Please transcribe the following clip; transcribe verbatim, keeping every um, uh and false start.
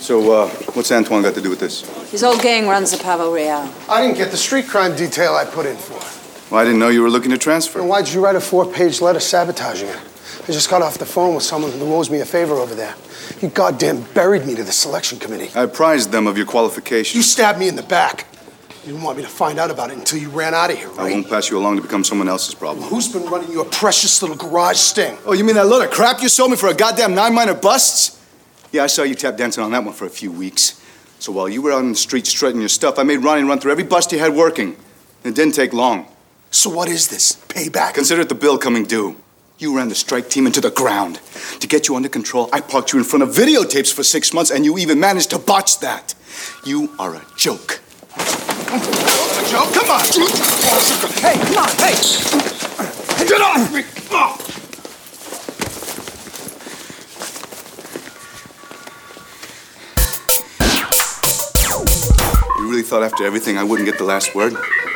So, uh, what's Antoine got to do with this? His old gang runs the Pavo Real. I didn't get the street crime detail I put in for. Well, I didn't know you were looking to transfer. And why did you write a four-page letter sabotaging it? I just got off the phone with someone who owes me a favor over there. You goddamn buried me to the selection committee. I apprised them of your qualifications. You stabbed me in the back. You didn't want me to find out about it until you ran out of here, right? I won't pass you along to become someone else's problem. Who's been running your precious little garage sting? Oh, you mean that load of crap you sold me for a goddamn nine minor busts? Yeah, I saw you tap dancing on that one for a few weeks. So while you were out on the street strutting your stuff, I made Ronnie run through every bust you had working. It didn't take long. So what is this? Payback? Consider it the bill coming due. You ran the strike team into the ground. To get you under control, I parked you in front of videotapes for six months, and you even managed to botch that. You are a joke. A joke? Come on! Hey, come on, hey! Get off me! Oh. You really thought after everything I wouldn't get the last word?